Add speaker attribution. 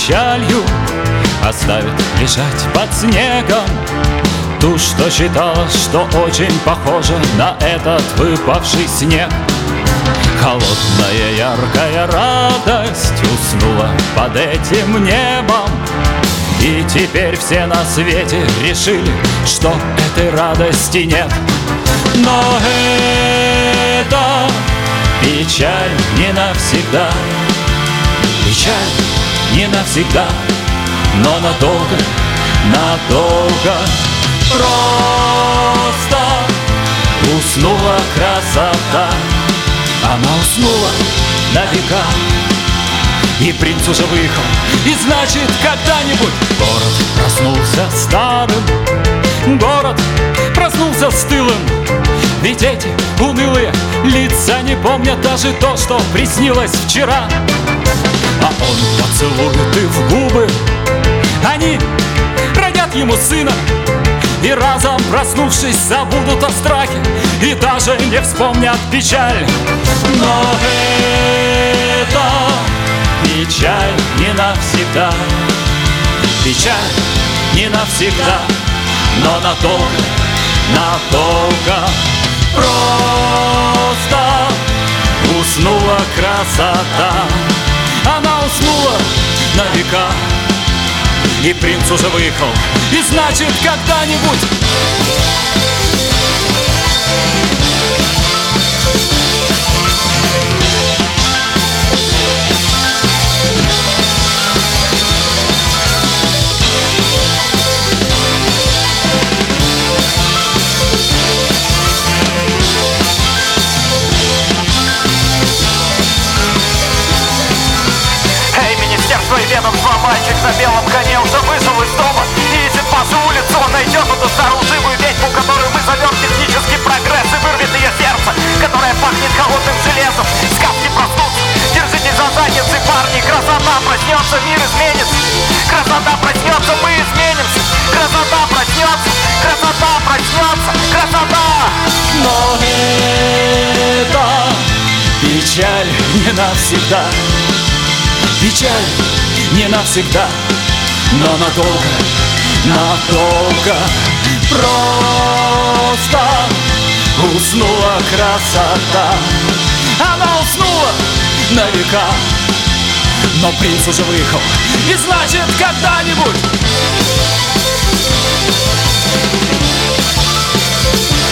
Speaker 1: печалью оставит лежать под снегом ту, что считала, что очень похожа на этот выпавший снег. Холодная яркая радость уснула под этим небом, и теперь все на свете решили, что этой радости нет. Но это печаль не навсегда, печаль не навсегда, но надолго, надолго. Просто уснула красота, она уснула на века. И принц уже выехал, и значит когда-нибудь город проснулся старым, город проснулся стылым. Ведь эти унылые лица не помнят даже то, что приснилось вчера. А он поцелует их в губы, они родят ему сына, и разом проснувшись забудут о страхе и даже не вспомнят печаль. Но это печаль не навсегда, печаль не навсегда, но надолго, надолго. Просто уснула красота, она уснула на века. И принц уже выехал, и значит когда-нибудь
Speaker 2: ведомства, мальчик на белом коне уже вышел из дома и едет по улице. Он найдет эту старую живую ведьму, которую мы зовем технический прогресс, и вырвет ее сердце, которое пахнет холодным железом. Сказки проснутся, держитесь за задницы, парни. Красота проснется, мир изменится. Красота проснется, мы изменимся. Красота проснется, красота проснется, красота.
Speaker 1: Но это печаль не навсегда, печаль не навсегда, но надолго, надолго. Просто уснула красота, она уснула на века. Но принц уже выехал, и значит когда-нибудь